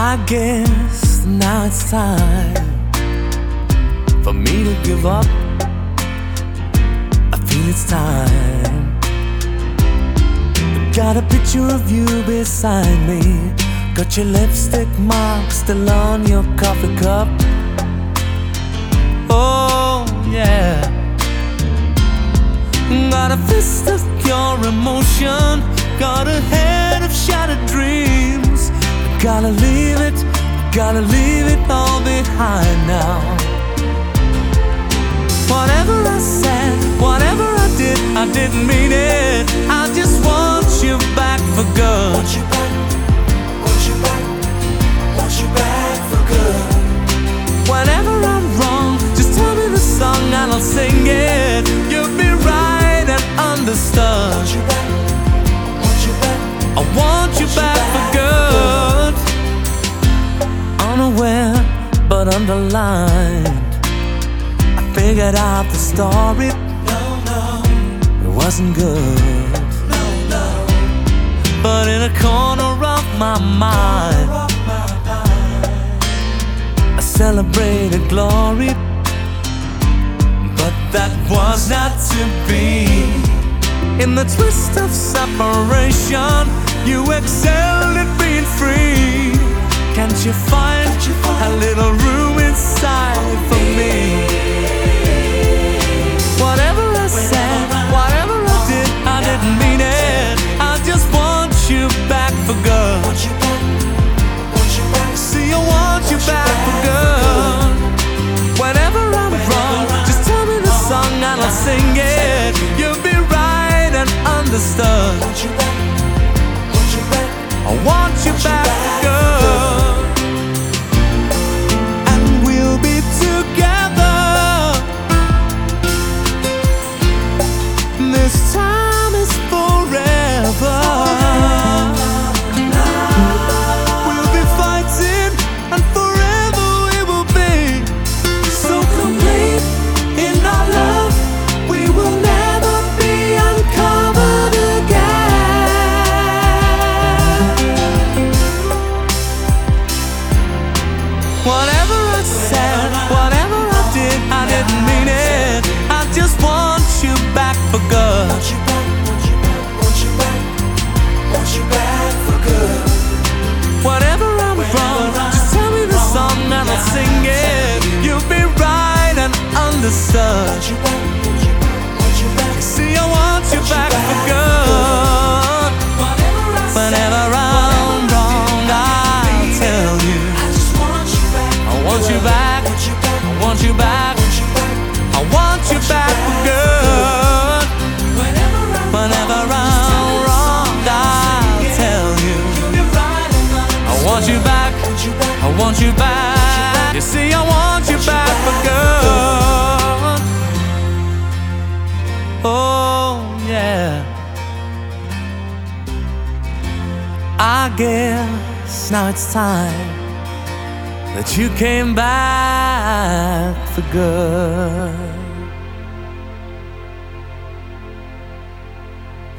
I guess now it's time for me to give up. I feel it's time. Got a picture of you beside me. Got your lipstick mark still on your coffee cup. Oh yeah. Got a fist of pure emotion. Got a head of shattered dreams. Gotta leave it all behind now. Whatever I said, whatever I did, I didn't mean it. I just want you back for good. Want you back, want you back, want you back for good. Whenever I'm wrong, just tell me the song and I'll sing it. You'll be right and understood. Want you back, want you back, I want you back for good. Unaware but underlined, I figured out the story. No, it wasn't good. No. But in a corner of my mind, I celebrated glory. But that was not to be. In the twist of separation, you excelled at being free. Can't you find a little room inside for me? Whatever I said, whatever I did, I didn't mean it. I just want you back for good. See, I want you back for good. Whenever I'm wrong, just tell me the song and I'll sing it. You'll be right and understood. I want you back for good. And we'll be together. This time is forever. We'll be fighting and forever we will be so complete in our love. We will never be uncovered again. Whatever I said, whatever I did, I didn't mean it. I just want you back for good. Want you back, want you back, want you back, want you back for good. Whatever I'm wrong, just tell me the song and I'll sing it. You'll be right and understood. Want you back, want you back, want you back. You see, I want you back for good. Whenever I'm wrong, I'll tell you. I want you back, I want you back, I want you back for good. Whenever I'm wrong, I'll tell you. I want you back, I want you back. You see, I want you back for good. Oh yeah. I guess now it's time that you came back for good.